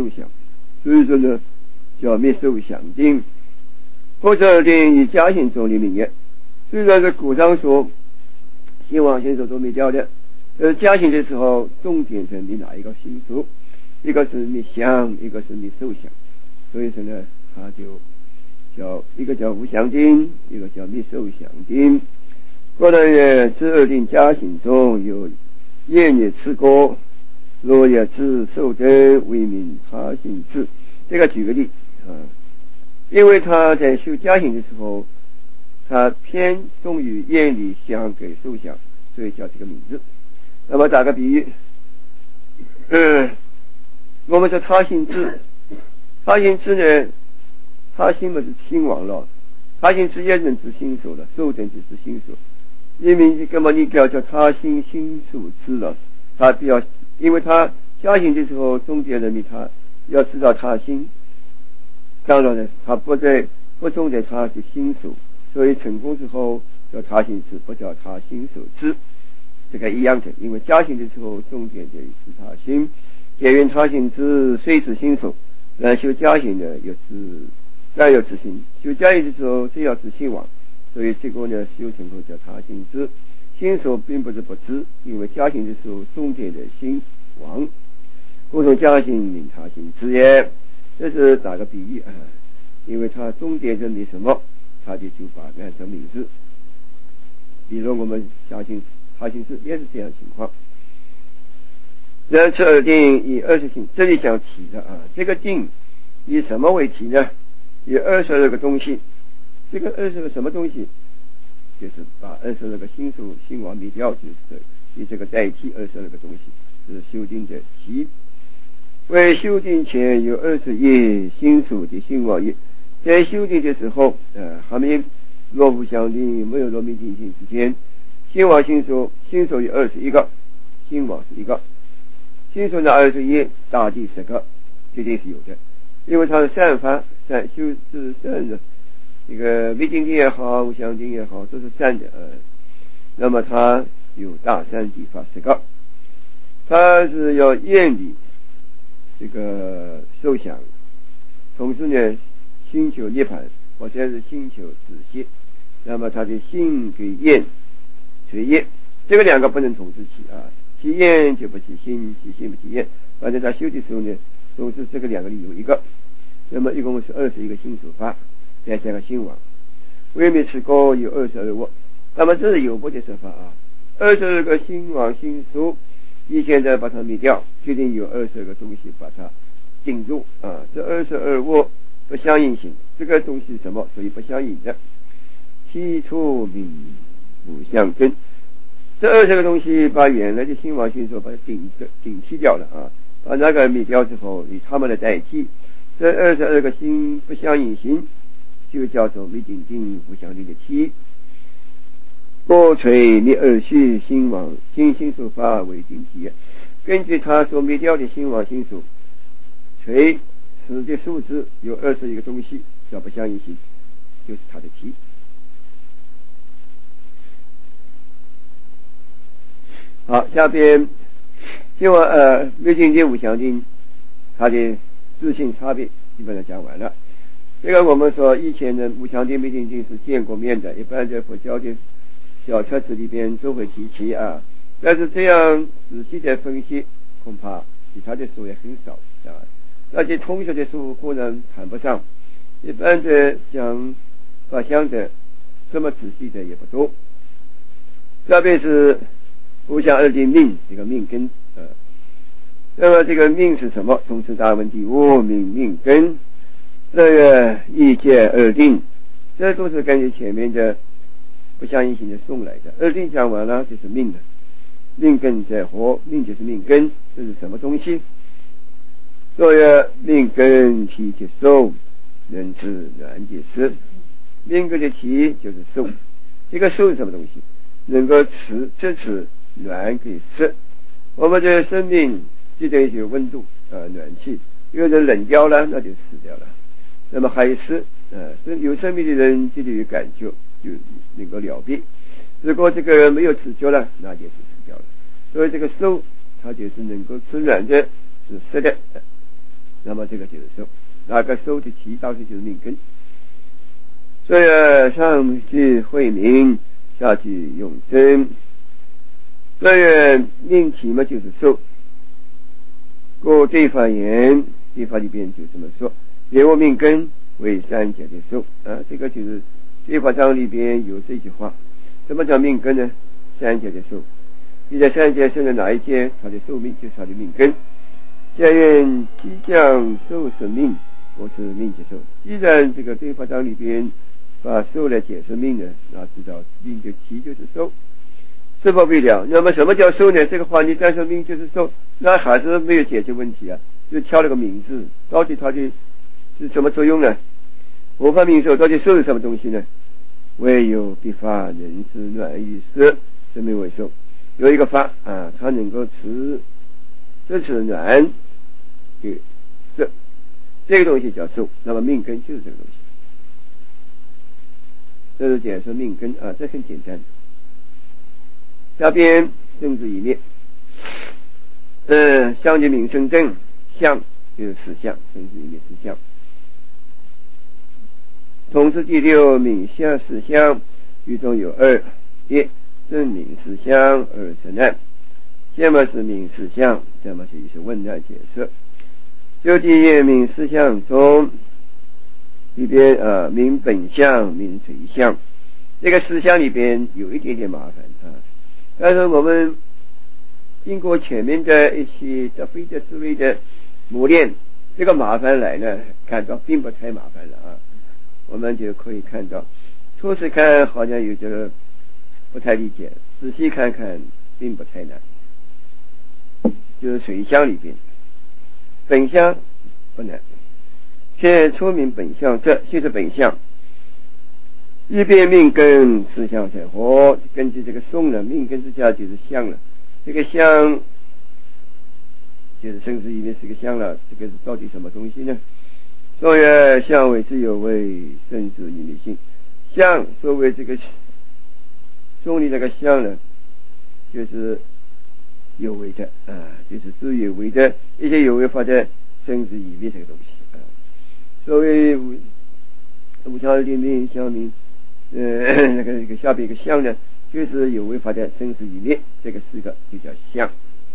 想，所以说呢叫灭受想定。或者定以家行中的名言，虽然是古上说心王心所都灭掉的，家行的时候重点是灭哪一个心所，一个是灭相，一个是灭受想，所以说呢他就叫一个叫无想定，一个叫灭受想定。过来也这二定家行中有业也吃过，若也自受灯为名他行智。这个举个例因为他在修家行的时候，他偏重于业理相给受想，所以叫这个名字。那么打个比喻，我们说他行智，他行智呢，他行嘛是心王了，他行智也能知心所了，受灯就是心所。因为根本你叫他行心所知了，他比较，因为他家行的时候重点人民他要知道他心。当然呢，他不重在他的心所，所以成功之后叫他行智，不叫他心所知，这个一样的。因为家行的时候重点的是他心，结缘他行智，虽知心所。来修家行呢，要知心，修家行的时候只要知心王，所以这个呢修成后叫他行智。心所并不是不知，因为家行的时候重点的心王，故从家行名他行智也。这是打个比喻因为他重点认为什么，他就把它按成名字。比如我们家行他行智也是这样情况。然此二定以20行，这里想提的这个定以什么为题呢？以22个东西。这个22个什么东西？就是把22个心所心王灭掉，就是以这个代替22个东西，这是修定的题。为修定前有21心所的心王业，在修定的时候还没落无相定，没有落灭定性之间，心王心所有21个，心王是一个，心所的21大地10个，绝对是有的，因为它是善法，修是善的，这个灭定定也好，无相定也好，都是善的那么它有大善地法10个，它是要厌离这个受想，同时呢心求涅槃，或者是心求止息，那么他的心给厌随业，这个两个不能同时起起厌就不起心，起心不起厌，反正他修的时候呢总是这个两个里有一个，那么一共是21个心所法，再加个心王，微灭持高有22卧，那么这是有部的说法22个心王心所，你现在把它灭掉，决定有22个东西把它顶住这22卧不相应性，这个东西是什么？所以不相应的。起初名无相根，这20个东西把原来的心王心所把它顶替掉了把那个灭掉之后，以他们的代替，这22个心不相应性，就叫做灭定定无相定的替。过垂灭二序心王心所法为定题，根据他所灭掉的心王心所，垂此的数字有21个东西叫不相应性，就是他的题。好，下边心王灭定定无相定它的自性差别基本上讲完了。这个我们说以前的无相定灭定定是见过面的，一般在佛教的小册子里边都会提起但是这样仔细的分析，恐怕其他的书也很少那些通学的书固然谈不上，一般的讲法相的这么仔细的也不多。下边是无相二定命，这个命根那么这个命是什么？从此大问题命根，这个一界二定，这都是根据前面的不相应性的送来的。二定讲完了就是命了，命根在何？命就是命根，这是什么东西？所以命根体即受，能知软即实。命根的体就是受，这个受是什么东西？能够支持暖给湿。我们的生命就等于温度暖气，有人冷掉了那就死掉了，那么还有湿有生命的人就有感觉，就能够了别，如果这个人没有知觉了，那就是死掉了。所以这个受它就是能够吃软的，是湿的， 那么这个就是受。那个受的起到底就是命根。所以上句慧明，下句永真。所以命起嘛就是受。故对法言，对法里边就这么说，别我命根为三界的受啊，这个就是对法章里边有这句话。怎么叫命根呢？三界的受，你在三界生的哪一界，它的寿命就是它的命根。现愿即将受生命，或是命即受。既然这个对法章里边把受来解释命呢，那知道命的起就是受。是否未了？那么什么叫受呢？这个话你单说命就是受，那还是没有解决问题啊，就挑了个名字，到底它的是什么作用呢？无法命受，到底受是什么东西呢？唯有必发人是暖于色，这名为受。有一个法啊，它能够支持暖给色，这个东西叫受。那么命根就是这个东西。这是解释命根啊，这很简单。下边生之一灭，相即名生正，相就是实相，生之一灭实相。从此第六名相实相，语中有二：一正名实相，二生难。现么是名实相？这么就是问难解释。就第一名实相中，里边名本相，名垂相。这个实相里边有一点点麻烦啊。但是我们经过前面的一些德非的智慧的磨练，这个麻烦来呢，看到并不太麻烦了啊。我们就可以看到，初次看好像有点不太理解，仔细看看并不太难。就是水相里边，本相不难。现出明本相，这就是本相。一边命根实相在何？根据这个颂了，命根之下就是相了。这个相就是生之一灭是个相了，这个是到底什么东西呢？所曰相为之有为，生之一灭性。相所谓这个颂里那个相呢，就是有为的啊，就是是有为的一些有为法的生之一灭这个东西啊。所谓无常立命相明。那个下边一个相呢，就是有为法的生死一灭，这个四个就叫相。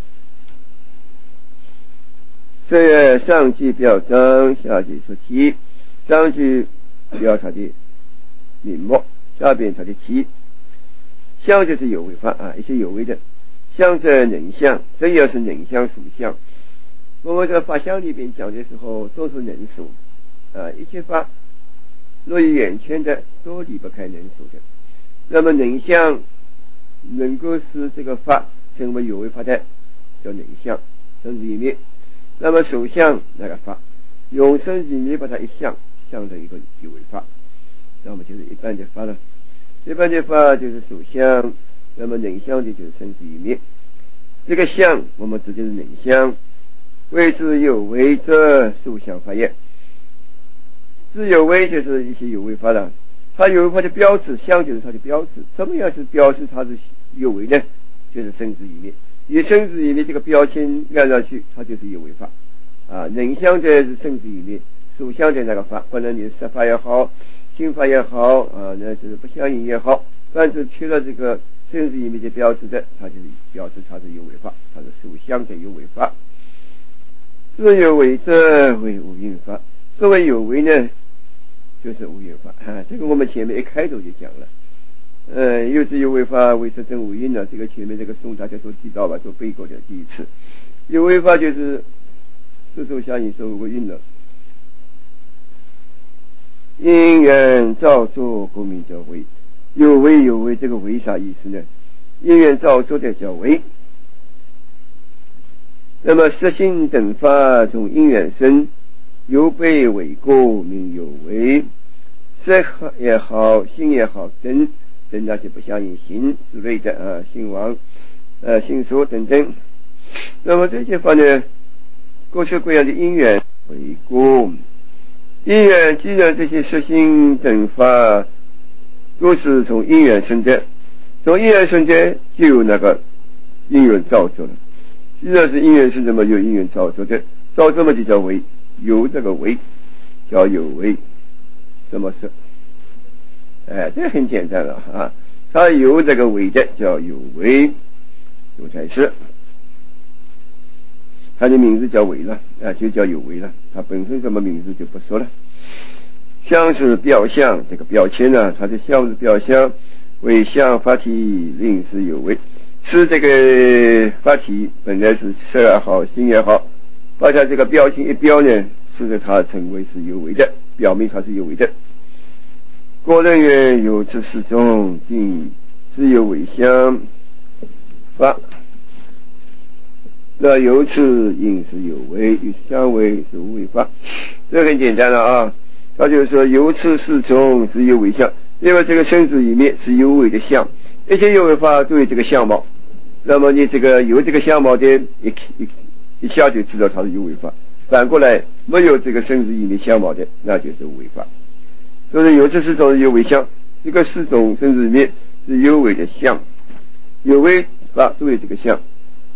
所以上句表彰，下句说题。上句表它的名目，下边它的题。相就是有为法啊，一些有为的。相则能相，这要是能相属相。我们在法相里边讲的时候，都是能属啊，一切法若于眼前的都离不开能属的，那么能相能够使这个法成为有为法的叫能相，生之一灭。那么属相那个法用生之一灭把它一相成一个有为法，那么就是一般的法了。一般的法就是属相，那么能相的就是生之一灭。这个相我们指的是能相，谓之有为者属相法也。自有为就是一些有为法了，它有为法的标志，相就是它的标志。怎么样是标志它是有为呢？就是生之一灭。以生之一灭这个标签按上去，它就是有为法啊。能相的是生之一灭，属相的那个法，不论你实法也好，心法也好啊，那就是不相应也好，凡是缺了这个生之一灭的标志的，它就是标志它是有为法，它是属相的有为法。自有为者为无因法。作为有为呢，就是无因法啊，这个我们前面一开头就讲了。又是有为法，为实证无因了。这个前面这个颂大家都知道吧，都背过的第一次。有为法就是色受相应受无因了。因缘造作故名叫为。有为这个为啥意思呢？因缘造作的叫为。那么色性等法从因缘生，有被为故名有为。色也好，性也好，等那些不相应行之类的啊，性王性说等等。那么这些法呢，各式各样的因缘为故。因缘既然这些色性等法都是从因缘生的，从因缘生的就有那个因缘造作了。既然是因缘生的嘛，有因缘造作的，造作嘛就叫为。 有这个为叫有为，怎么说？这很简单了啊。它有这个为的叫有为，有才是。它的名字叫为了就叫有为了。它本身什么名字就不说了。相是表象，这个标签呢，它的相是表象，为相法体，令是有为。是这个法体本来是色也好，心也好，把它这个标签一标呢，使得它成为是有为的，表明它是有为的。古人曰：有此四种，定是有为相法。那由此应是有为，与相为是无为法。这很简单了啊。他就是说由此四种是有为相，因为这个生死里面是有为的相，一切有为法都有这个相貌。那么你这个有这个相貌的一下就知道它是有为法。反过来没有这个生死里面相貌的，那就是无为法。所以有这四种是有为相，这个四种生死里面是有为的相，有为法都有这个相。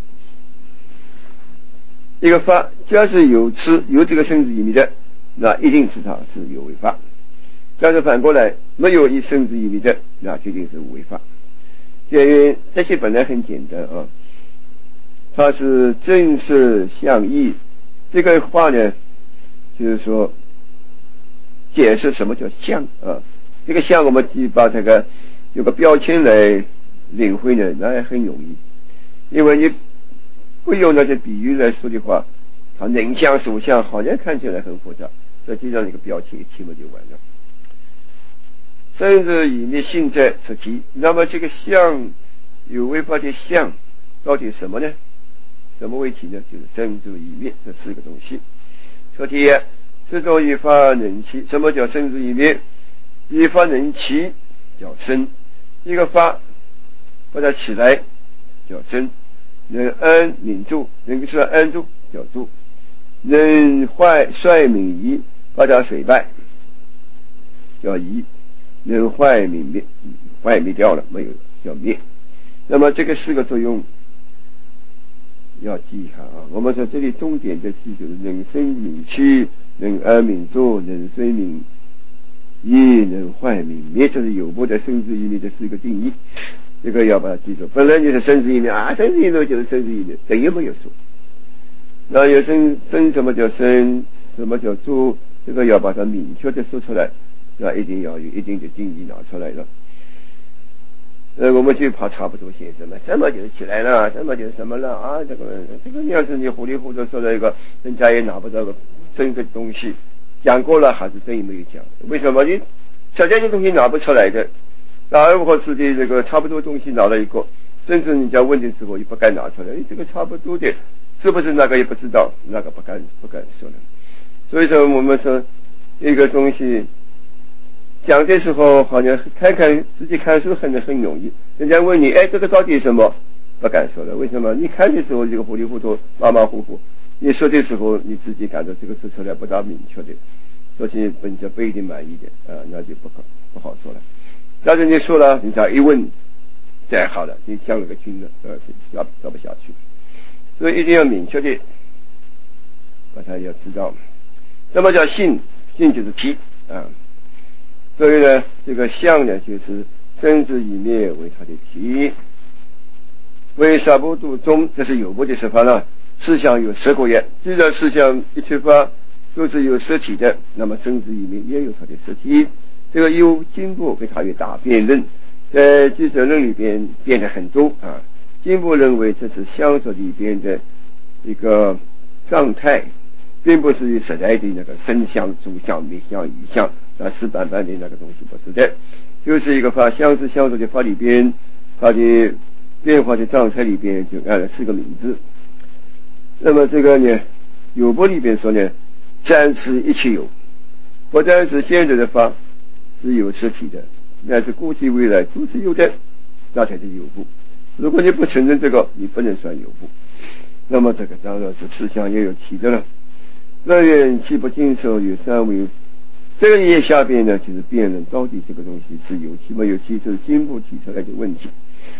一个法假是有这个生死里面的，那一定是它是有为法。但是反过来没有一生死意味的，那决定是无为法。因为这些本来很简单啊，它是正色相异。这个话呢，就是说解释什么叫相啊。这个相我们把这个有个标签来领会呢，那也很容易。因为你不用那些比喻来说的话，它人相属相好像看起来很复杂，实际上一个标签一贴嘛就完了。生死以灭性在出题，那么这个相有为法的相到底什么呢？什么为题呢？就是生死以灭这四个东西。出题这种一法能起，什么叫生死以灭？一法能起叫生，一个法把它起来叫生，能安民住，能说安住叫住，能衰泯夷，把它衰败叫夷，能坏灭掉了没有叫灭。那么这个四个作用要记一下啊。我们说这里重点的记就是能生泯去，能安民住，能衰泯夷，能坏泯灭，这是有部的生死以灭的四个定义。这个要把它记住。本来就是生死以灭啊，生死以灭就是生死以灭，等于没有说。那有生什么叫生，什么叫住，这个要把它明确的说出来，那一定要有一定的定义拿出来了。我们就怕差不多写什么就是起来了，什么就是什么了啊！这个你要是你糊里糊涂说了一个，人家也拿不到个真的东西，讲过了还是等于没有讲。为什么你实在的东西拿不出来的？那而或是的这个差不多东西拿了一个，真正人家问的时候也不敢拿出来，这个差不多的是不是那个也不知道，那个不敢说了。所以说我们说一个东西讲的时候，好像看自己看书很容易，人家问你，这个到底什么？不敢说了。为什么？你看的时候这个糊里糊涂、马马虎虎，你说的时候你自己感到这个说出来不大明确的，说起人家不一定满意的那就不好说了。但是你说了，人家一问，再好了，你讲了个经了，说不下去。所以一定要明确的把它要知道，什么叫性？性就是体啊。所以呢，这个相呢，就是生死以灭为它的体，为杀不度中，这是有部的说法了。思想有十个也，既然思想一切法都是有实体的，那么生死以灭也有它的实体。这个有进步给它有大辩论，在俱舍论里边变得很多啊。进步认为这是相说里边的一个状态，并不是实在的那个生相、住相、灭相、异相死板板的那个东西，不是的，就是一个法相是相说的法里边，它的变化的状态里边就按了四个名字。那么这个呢，有部里边说呢，暂时一切有，不但是现在的法是有实体的，乃至过去未来都是有的，那才是有部。如果你不承认这个，你不能算有部。那么这个当然是思想也有体的了。乐愿气不经受有三为，这个页下边呢，就是辩论到底这个东西是有气没有气，这是经部提出来的问题。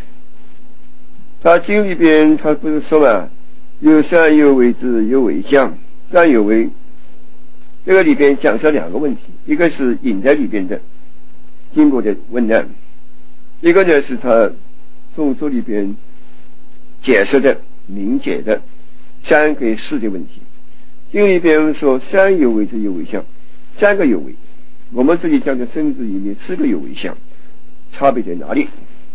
他经里边他不是说嘛，有善有为之有为相，善有为这个里边讲述两个问题，一个是隐在里边的经过的问难，一个呢是他宋书里边解释的明解的三跟四的问题。经里边说三有为之有为相，三个有为，我们这里讲的生之以灭四个有为相，差别在哪里？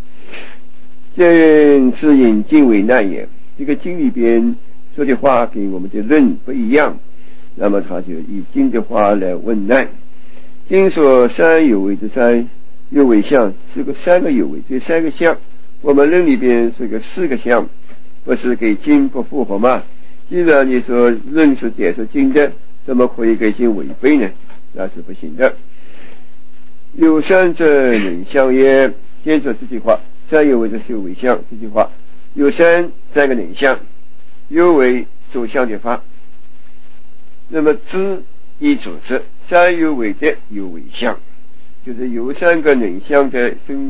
见之引经为难也，这个经里边说的话跟我们的论不一样，那么他就以经的话来问难。经说三有为之三有为相是个三个有为，这三个相我们论里边是个四个相，不是给经不符合吗？既然你说论是解释经的，怎么可以给经违背呢？那是不行的。有三者能相也，先说这句话，三有为之有为相，这句话有三个能相，有为所相的法。那么知一组织三有为的有为相，就是有三个能相的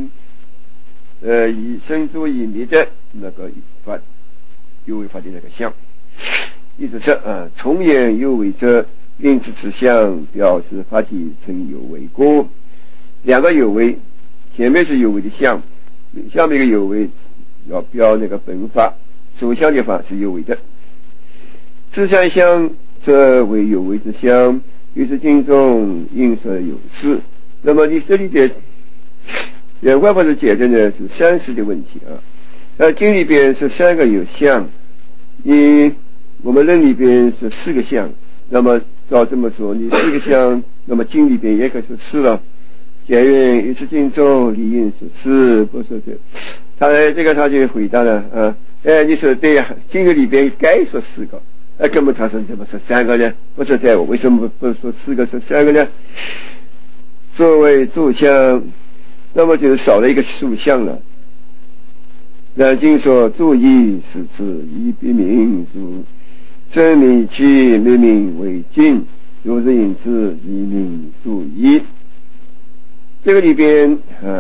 以生出以灭的那个法，有为法的那个相。意思是从言有为者，令之之相表示法体成有为果。两个有为，前面是有为的相，下面一个有为要标那个本法，所相的法是有为的。自三相则为有为之相，于是经中应说有事。那么你这里的原话不是解的呢是三世的问题经里边是三个有相，我们论里边是四个相，那么照这么说，你四个相，那么经里边也可以说四了。解云于是经中理应是四，不说这他就回答了你说对呀，经里边该说四个，根本他说怎么说三个呢？不是在我为什么不说四个说三个呢？作为住相，那么就少了一个属相了。南经说注意是指以别名主真名其灭名为经，如是因之以名注意。这个里边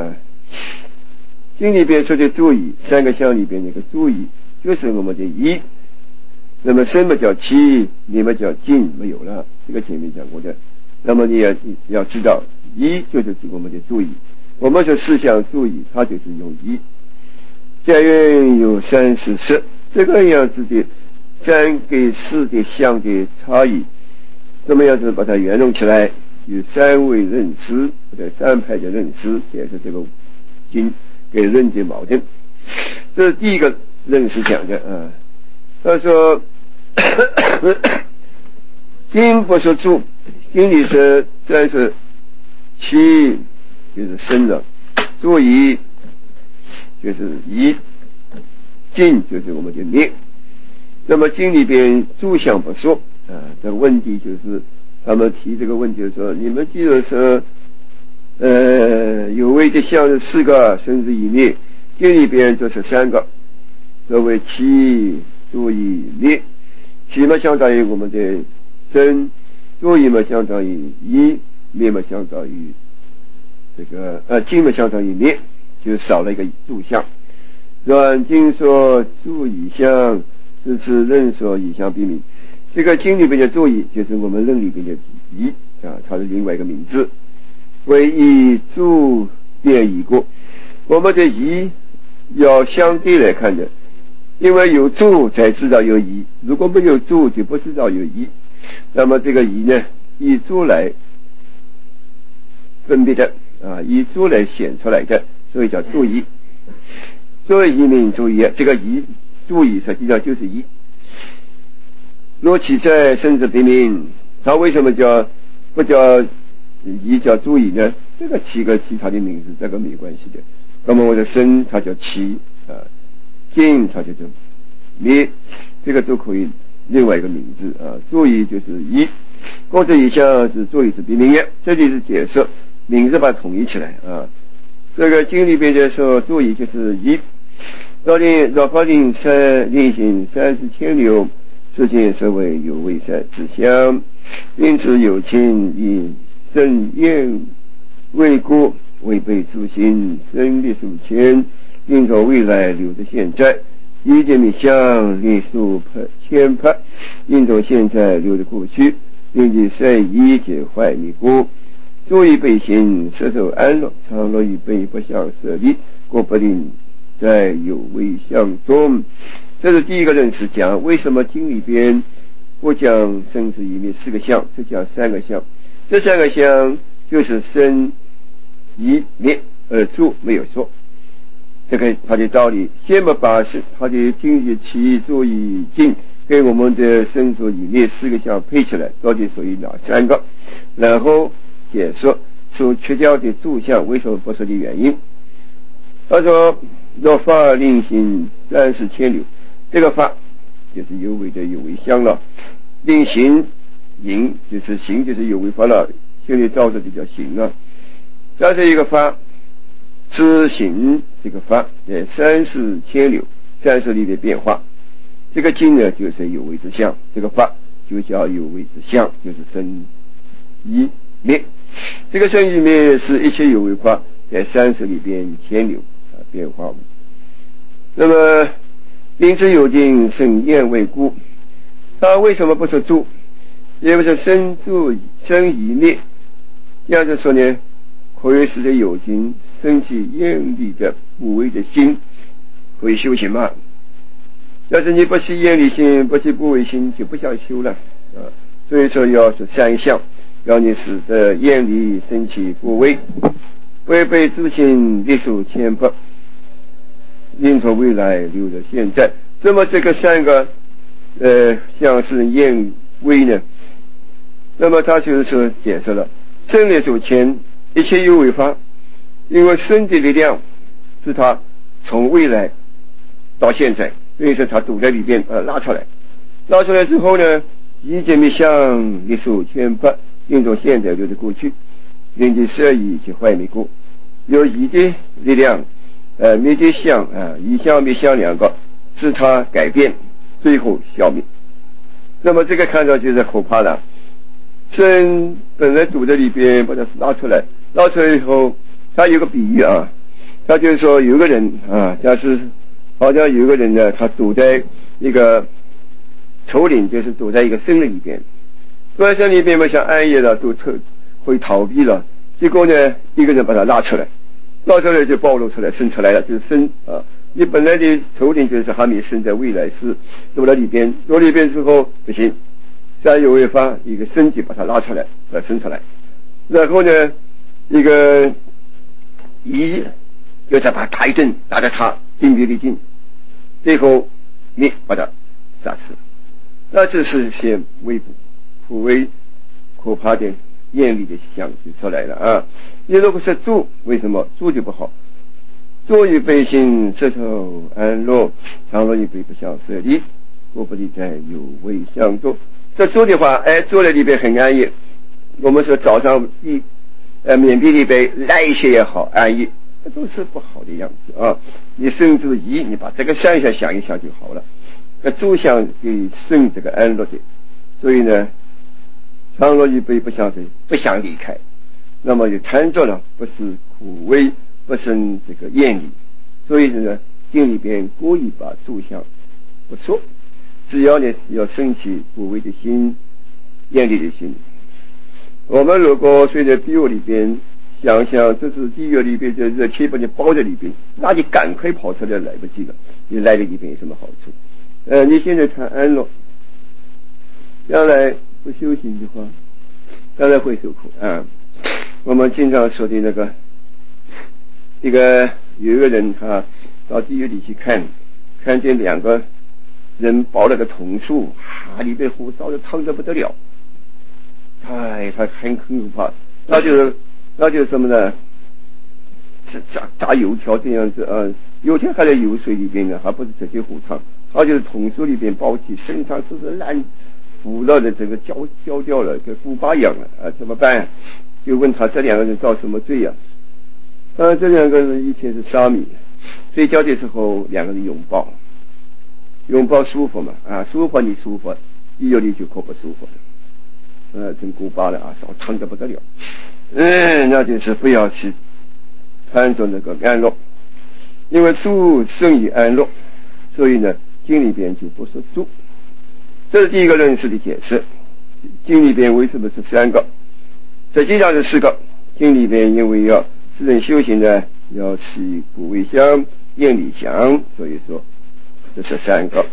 经里边说的注意，三个相里边那个注意就是我们的一。那么什么叫其，你们叫经没有了，这个前面讲过的。那么你要知道，一就是指我们的注意，我们说四项注意，它就是用一。假云有三四识，这个样子的三跟四的相的差异，怎么样子把它圆融起来？有三位认识或者三派的认识，解释这个经给论的矛盾。这是第一个认识讲的他说经不说住，经里说再是七就是生了，注意就是一，静就是我们的灭。那么经里边住相不说这个问题就是他们提这个问题的时候，你们既然说有为的相是四个，生之以灭，经里边就是三个，作为七注意灭，七嘛相当于我们的生，注意嘛相当于一，灭嘛相当于这个经嘛相当于灭，就少了一个住相。软经说注意相是指任所以相必明，这个经里边的注意就是我们论里边的一它是另外一个名字，为以注变一过。我们的一要相对来看的，因为有注才知道有一，如果没有注就不知道有一。那么这个一呢，以注来分别的以注来显出来的，所以叫注意。作为一名注意，这个一注意实际上就是一。若其在生之别名，他为什么不叫一叫注意呢？这个七个其他的名字这个没关系的。那么我的生它叫七经它就叫灭，这个都可以另外一个名字注意就是一。过这一项是注意是别名也，这里是解释名字把它统一起来这个经里边的说注意就是一。若法令三令行30千流，世间所谓有为三之相，因此有情以生厌为故，违背初心，生力数千，因着未来留着现在，一见面相力数千拍，因着现在留着过去， 并且善意解坏迷故，主以百姓舍受安乐，常乐于悲不相舍离，故不令在有为相中。这是第一个认识，讲为什么经里边不讲生死一灭四个相，只讲三个相。这三个相就是生一灭而住，没有说这个他的道理。先不把他的经济起作以尽跟我们的生死一灭四个相配起来，到底属于哪三个，然后解说所缺掉的住相为什么不是的原因。他说若法令行30千流，这个法就是有为的有为相了，令行行就是行就是有为法了，心里造作就叫行了。这是一个法，知行这个法在30千流30里的变化，这个经呢就是有为之相，这个法就叫有为之相，就是生一灭。这个生一灭是一切有为法在30里边千流变化。那么明知有定生厌为故，他为什么不是住，也不是生住生一灭？这样子说呢，可以使得有情生起厌离的无为的心，可以修行吗？要是你不起厌离心，不起不为心，就不想修了所以说要是三项，要你使得厌离生起不为，违背诸心力所牵迫，因从未来留着现在。那么这个三个像是厌为呢，那么他就是说解释了生力所牵一切有为法，因为生的力量是他从未来到现在，所以说他堵在里边拉出来之后呢，一切灭相力所牵迫，因从现在留着过去，因的摄意及坏灭故，有一的力量灭的相一相灭相两个是他改变，最后消灭。那么这个看到就是可怕了，生本来堵在里边，把它拉出来以后，他有个比喻他就是说有个人假是好像有个人呢，他堵在一个丛林，就是堵在一个森林里边，堵在森林里边嘛，想安逸了，都会逃避了，结果呢一个人把他拉出来就暴露出来，生出来了，就是生你本来的丛林就是还没生，在未来是堵在里边之后不行，三有为法一个身体把它拉出来生出来，然后呢一个又再把他打一顿，打得他筋疲力尽，最后你把他杀死了。那这是些微普为可怕的艳丽的相就出来了你如果是住，为什么住就不好？住于百姓舍受安乐，常乐于悲不相舍离，故不离在有为相中。这住的话住在里边很安逸，我们说早上免币里边来一些也好安逸，这都是不好的样子你生住疑，你把这个想一想就好了。住相给顺这个安乐的，所以呢常乐于悲不相舍，不想离开，那么就贪着了，不是苦味，不生这个厌离。所以呢经里边故意把住相不说，只要呢要升起无为的心，厌离的心。我们如果随着地狱里边想想，这是地狱里边的热气把你包在里边，那你赶快跑出来来不及了，你来了里边有什么好处？你现在谈安乐，将来不修行的话，当然会受苦我们经常说的那个有一个人他到地狱里去看见两个人抱了个桐树里边火烧的烫得不得了，他很可怕。那就是什么呢？是炸油条这样子油条还在油水里边呢，还不是直接火烫，他就是桐树里边包起，身上都是烂腐了的，这个焦掉了，跟古巴一样了怎么办？就问他这两个人造什么罪这两个人以前是沙弥，睡觉的时候两个人拥抱舒服嘛舒服你舒服，地狱里就可不舒服了成古巴了烧烫得不得了那就是不要去贪着那个安乐，因为住生于安乐，所以呢经里边就不是住。这是第一个认识的解释。 经里边为什么是3个？实际上是4个。经里边因为要世人修行呢，要起不为相、厌离相，所以说这是3个。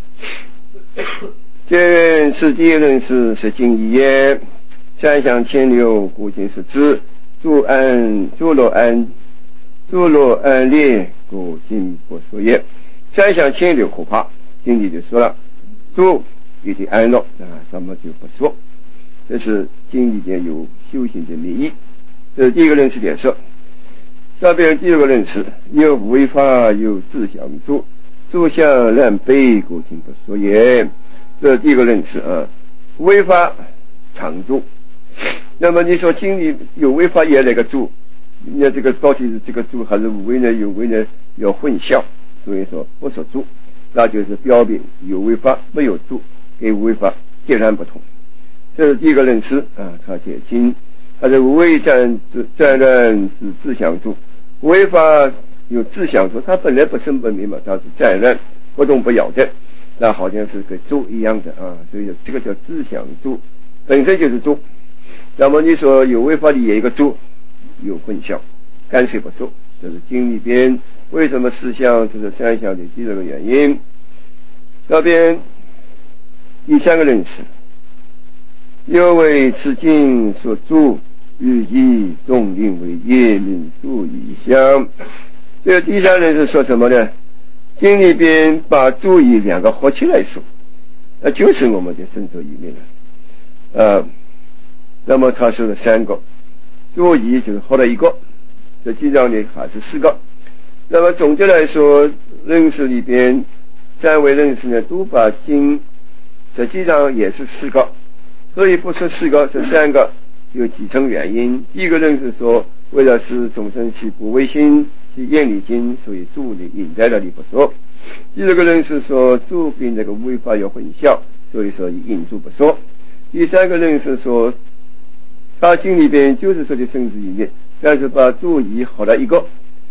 见是第一论是经一也，三相牵流，故今是知。诸罗安列，故今不说也。三相牵流可怕，经里就说了，诸一定安乐啊，什么就不说。这是经里边有修行的名义。这是第一个认识点说。下边第二个认识，有违法有自相助，诸相难背，故今不说也。这是第一个认识啊，违法常住。那么你说经里有违法也那个住，那这个到底是这个住还是无为呢？有为呢要混淆，所以说不说住，那就是标明有违法没有住跟无违法截然不同。这是第一个认识啊，他写经，他是无为占然是自相住，违法有自相住，他本来不生不灭嘛，他是占然不动不摇的，那好像是跟住一样的啊，所以这个叫自相住，本身就是住。那么你说有违法的也一个住，有混淆，干脆不说。这是经里边为什么四相这是三相的第二个原因。那边第3个认识，又为此经所著，欲以众令为业名住以相。这个第3认识说什么呢？经里边把住以2个合起来说，那就是我们的身受一面了。那么他说了3个，住以就是合了1个，实际上呢还是4个。那么总的来说，认识里边3位认识呢，都把经实际上也是4个，所以不说4个，是3个，有几层原因。第一个认识说，为了使众生起不为心，起厌离心，所以住呢隐在那里不说。第二个认识说，住跟这个违法有混淆，所以说隐住不说。第3个认识说，他经里边就是说的生死一念，但是把住以合了1个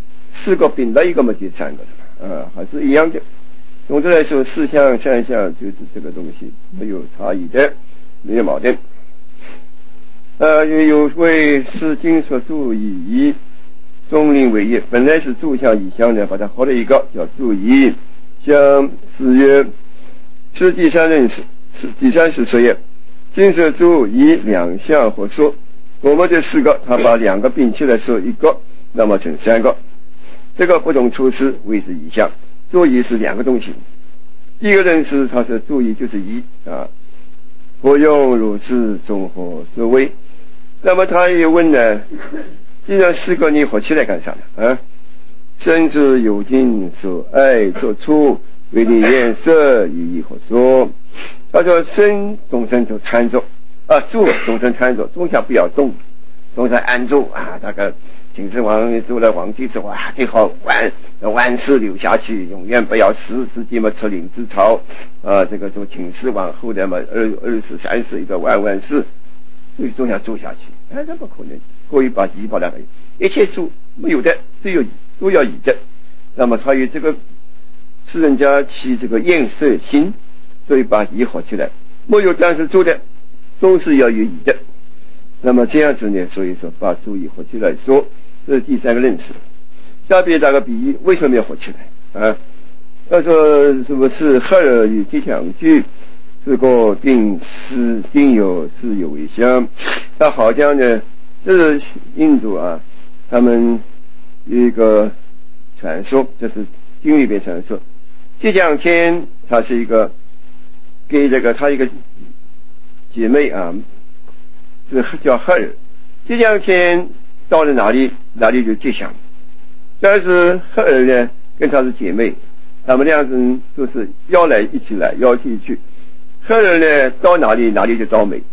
，4个并了1个嘛，就3个了还是一样的。总的来说，4相3相就是这个东西，没有差异的，没有矛盾。有为是经所住以中令为业，本来是住相以相呢，把它合了1个叫住以相是曰，是第3认识，是第3是说业，经所住以2相合说。我们这4个，他把2个并起来说1个，那么成3个。这个不同出世谓之一相。住以是2个东西。第一个认识，他说住以就是一啊，不用如是综合所谓。那么他也问呢，既然4个你合起来干啥呢？啊，身之有情所爱作出，为你颜色以合说。他说身众生就贪着住众生贪着，中下不要动，众生安住啊，大概秦始皇做了皇帝之后啊，最好万世留下去，永远不要死，自己嘛出领之朝这个做秦始皇后来嘛二世三世一个万世，所以总想做下去。这不可能，可以把一把两个一切住没有的，只有都要以的。那么他有这个是人家起这个厌色心，所以把一合起来，没有但是做的总是要有以的。那么这样子呢，所以说把注意合起来说，这是第3个认识。下边打个比喻，为什么要合起来他说什么是合而与其相聚，是个定有是有为相。那好像呢，这是印度他们有一个传说，就是经里边传说，吉祥天他是一个给这个他一个姐妹是叫赫尔，吉祥天到了哪里就吉祥，但是赫尔呢跟她是姐妹，他们两人都是要来一起来，要去去，赫尔呢到哪里就倒霉。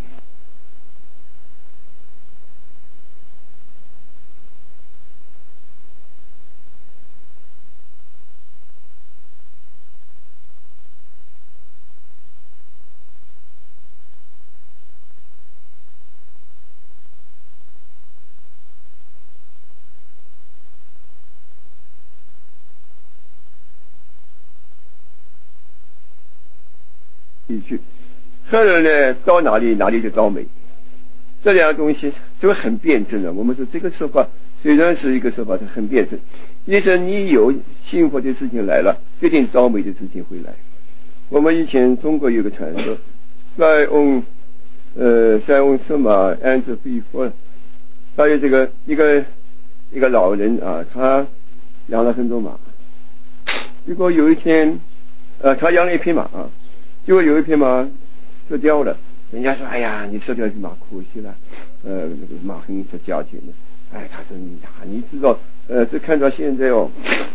黑人呢到哪里哪里就倒霉。这两样东西这个很辩证的。我们说这个说法虽然是一个说法，它很辩证。也是你有幸福的事情来了，决定倒霉的事情会来。我们以前中国有个传说，塞翁失马安知非福。他有这个一个老人啊，他养了很多马。结果有一天，他养了一匹马啊，结果有一匹马死掉了。人家说：“哎呀，你死掉一匹马可惜了，那个马很值价钱的。”哎，他说：“你知道，这看到现在哦，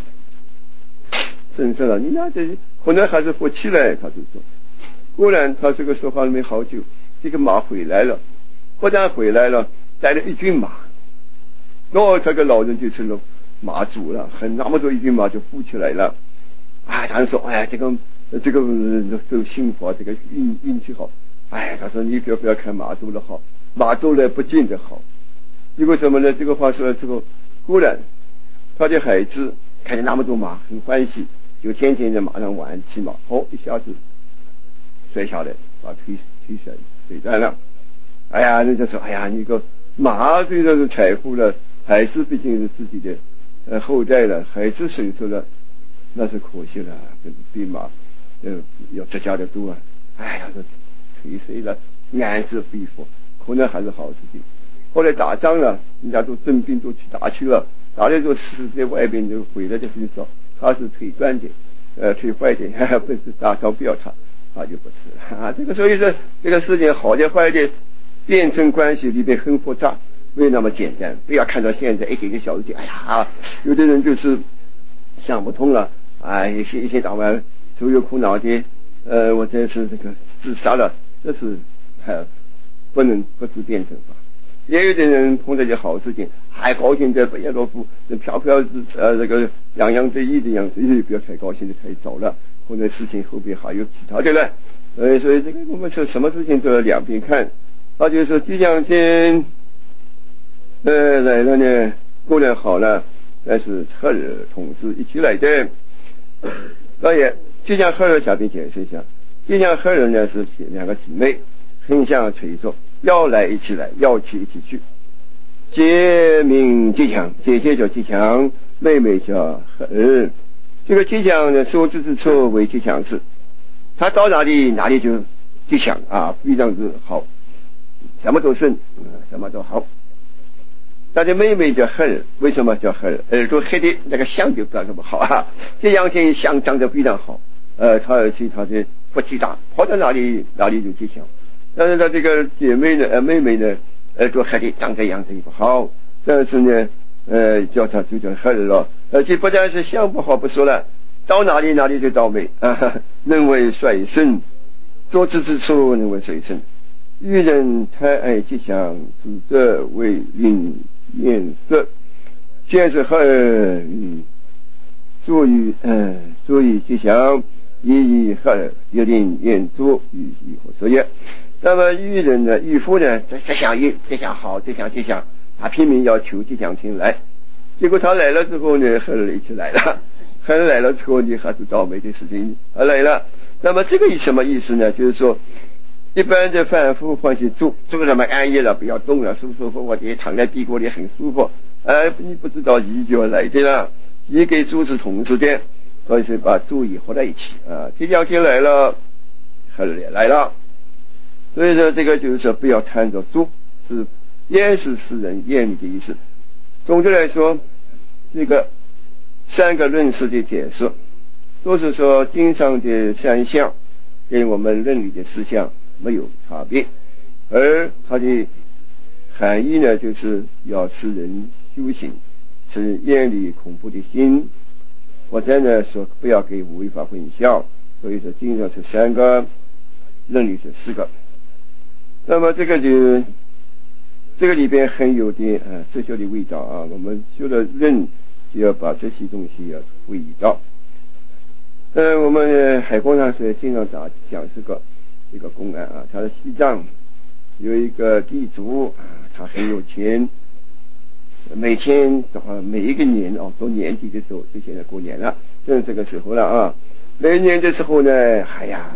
真是了，你那这可能还是活起来。”他就说，果然他这个说话没好久，这个马回来了，不但回来了，带了一群马。这个老人就成了马主了，那么多一群马就富起来了。哎，他说：“哎呀，这个幸福啊，这个运气好。”哎，他说：“你不要看马多了好，马多了不见得好。”结果什么呢？这个话说了之后，忽然他的孩子看见那么多马，很欢喜，就天天在马上玩骑马，一下子摔下来，把腿摔断了。哎呀，人家说：“哎呀，你个马虽然是财富了，孩子毕竟是自己的后代了，孩子损失了，那是可惜了，比马要值价的多啊。”哎呀，说腿碎了，安知非福，可能还是好事情。后来打仗了，人家都征兵都去打去了，打了之后死在外边就回来的很少，他是腿断的，腿坏的，不是打仗不要他就不是了啊。这个所以说这个事情好的坏的辩证关系里面很复杂，没那么简单。不要看到现在一点点小事情，哎呀，有的人就是想不通了啊，一天到晚愁忧苦恼的，我这是这个自杀了，这是不是辩证法。也有的人碰到些好事情，还高兴的不亦乐乎，飘飘这个洋洋得意的样子，不要太高兴的太早了，可能事情后边还有其他的了。所以这个我们说什么事情都要两边看。他就说这两天来了呢，果然好了，但是黑人同事一起来的。所以就像黑人下边解释一下，就像黑人呢是两个姊妹，很像垂说要来一起来，要去一起去。姐名吉祥，姐姐叫吉祥，妹妹叫黑人。这个吉祥呢，所至之处为吉祥事，他到哪里哪里就吉祥啊，非常之好，什么都顺，什么都好。他的妹妹叫黑人，为什么叫黑人？耳朵黑的那个相就不怎么好啊，这两天相长得非常好，而且他的福气大，跑到哪里哪里就吉祥。但是他这个姐妹呢，妹妹呢，耳朵黑的长得样子也不好，但是呢，叫他就叫黑人了，而且不但是相不好不说了，到哪里哪里就倒霉啊，人为衰身，所至之处人为衰身。遇人太爱吉祥，指责为令面色，见是黑人，所以吉祥，以黑人一令面作与何所也。那么遇人呢，遇夫呢，这想好，这想他拼命要求吉祥天来，结果他来了之后呢，黑人一起来了，黑人来了之后，你还是倒霉的事情来了。那么这个什么意思呢？就是说，一般的凡夫欢喜住那么安逸了，不要动了，舒舒服服的躺在壁锅里很舒服。你不知道义就要来的了，义跟住是同时的，所以是把住义合在一起啊。吉祥天来了，黑人也来了。所以说这个就是说不要贪着住，是厌是世人厌你的意思。总的来说，这个三个论释的解释都是说经上的三项跟我们论理的思想没有差别，而它的含义呢，就是要使人修行，使厌离恐怖的心，或者呢说不要给违法混淆。所以说经上是三个，论理是四个。那么这个里边很有点哲学的味道啊。我们修了论，就要把这些东西要注意到。我们海公上是经常讲一个公案啊，他的西藏有一个地主啊，他很有钱，每一个年到年底的时候，就现在过年了，正是这个时候了啊。每年的时候呢，哎呀，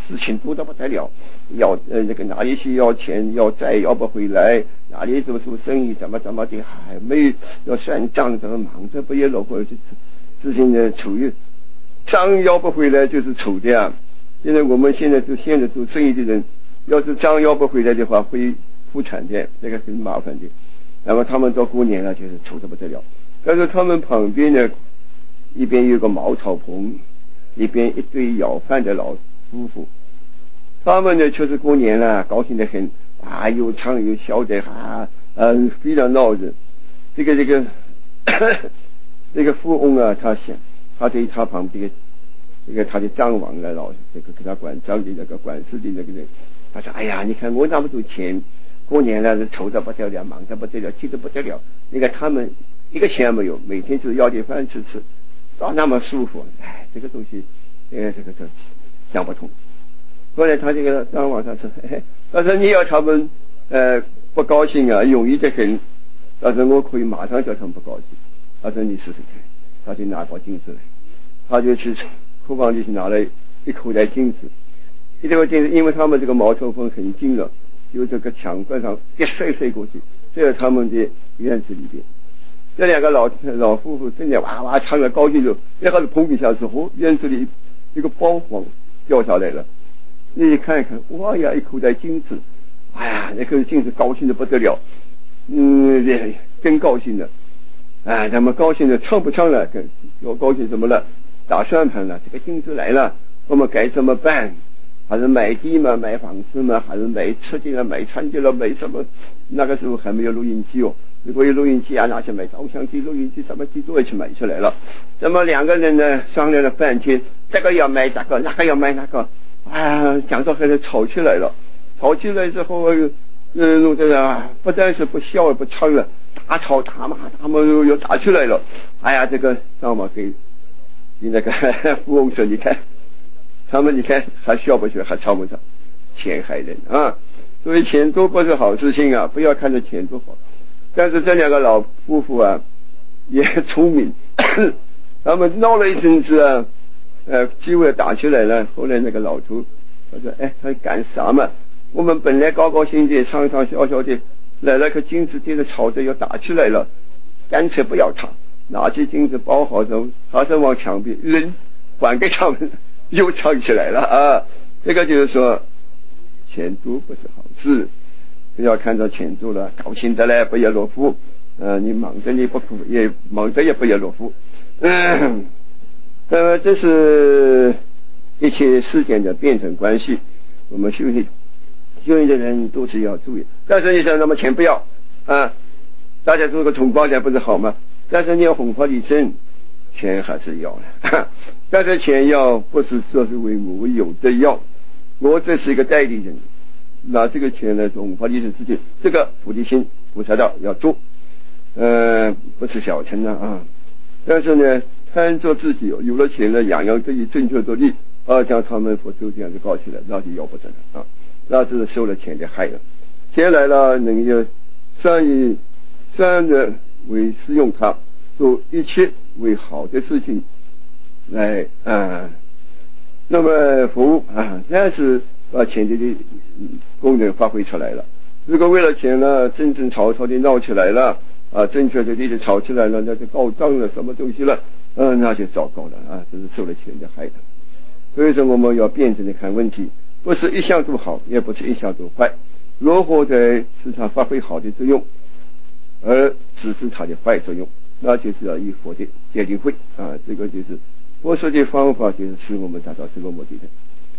事情多得不得了，要那个哪里需要钱，要债要不回来，哪里做生意怎么的，还没要算账，怎么忙着不也落过去，之前的丑运，账要不回来就是丑的呀。现在我们现在做生意的人，要是账要不回来的话，会破产的，这个很麻烦的。那么他们到过年了，就是丑得不得了。但是他们旁边呢，一边有个茅草棚，一边一对舀饭的老夫妇，他们呢就是过年了，高兴得很啊，又唱又笑的非常闹热。这个这个富翁啊，他想，他对他旁边这个他的账王来老这个给他管账的那个管事的那个人，他说：“哎呀，你看我那么多钱，过年了愁得不得了，忙得不得了，气得不得了。你看他们一个钱没有，每天就要点饭吃，倒那么舒服。哎，这个东西，这个想不通。后来他这个账王他说，他说你要他们不高兴啊，容易得很。他说我可以马上叫他们不高兴。他说你试试看，他就拿包金子来，他就去库房里去拿了一口袋金子。一口金子，因为他们这个茅草棚很近了，就这个墙关上一摔过去，摔到他们的院子里边。这两个老夫妇正在哇哇唱着高兴着，一下子砰一下之后，院子里一个包黄掉下来了。你看一看，哇呀，一口袋金子，哎呀，那个金子高兴的不得了，更高兴了。哎，他们高兴的唱不唱了？要高兴什么了？打算盘了，这个金子来了，我们该怎么办？还是买地嘛，买房子嘛，还是买吃的了，买穿的了，买什么？那个时候还没有录音机哦，如果有录音机啊，拿去买照相机、录音机什么机都要去买出来了。那么两个人呢商量了半天，这个要买这个，那个要买那个，讲到后来吵起来了。吵起来之后，弄得不但是不笑不唱了，大吵大骂，他们又打起来了。哎呀，这个让我给那个富翁说，你看他们，你看还笑不笑，还吵不吵？钱害人啊！所以钱多不是好事情啊，不要看着钱多好。但是这两个老夫妇啊，也聪明，他们闹了一阵子啊，机会打起来了。后来那个老头他说：“哎，他干啥嘛？我们本来高高兴兴唱笑笑的，来了个金子，接着吵着要打起来了，干脆不要他，拿起金子包好之后，还是往墙壁扔，还给他们，又唱起来了啊！这个就是说，钱多不是好事。”不要看到钱多了高兴的嘞，不要落福。你忙着你不苦，也忙着也不要落福。那么这是一切事件的辩证关系。我们修行的人都是要注意。但是你想，那么钱不要啊？大家做个统包点不是好吗？但是你要弘法利生，钱还是要的。但是钱要不是说是为我有的要，我这是一个代理人。拿这个钱来做弘法利生事情，这个菩提心菩萨道要做，不是小乘啊。但是呢，贪着自己有了钱了，样样得以正确得力，像他们佛祖这样就搞起来，那就要不得了啊！那是受了钱的害了。钱来了，能够善的为使用它，做一切为好的事情来那么服务但是把钱的功能发挥出来了。如果为了钱呢，真正吵的闹起来了正确的理的吵起来了，那就告状了，什么东西了那就糟糕了这是受了钱的害的。所以说我们要辩证的看问题，不是一向都好，也不是一向都坏，如何的使它发挥好的作用，而制止它的坏作用，那就是要以佛的戒律慧这个就是佛说的方法，就是使我们达到这个目的的。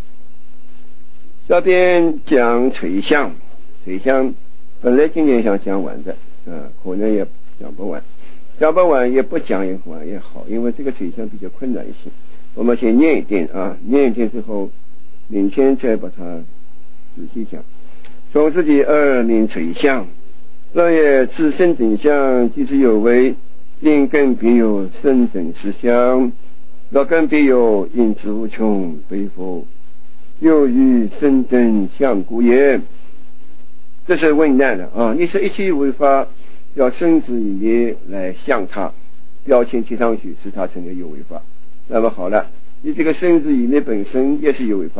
下边讲垂相，垂相本来今年想讲完的可能也讲不完，也不讲完也好，因为这个垂相比较困难一些。我们先念一遍念一遍之后，明天再把它仔细讲。从自己二名垂相，若也自身等相，即是有为，因根必有身等实相，若根必有因之无穷，非佛又于身等相故也。这是问难的你是一切为法要生之以灭来向他标签贴上去，使他成为有为法。那么好了，你这个生之以灭本身也是有为法，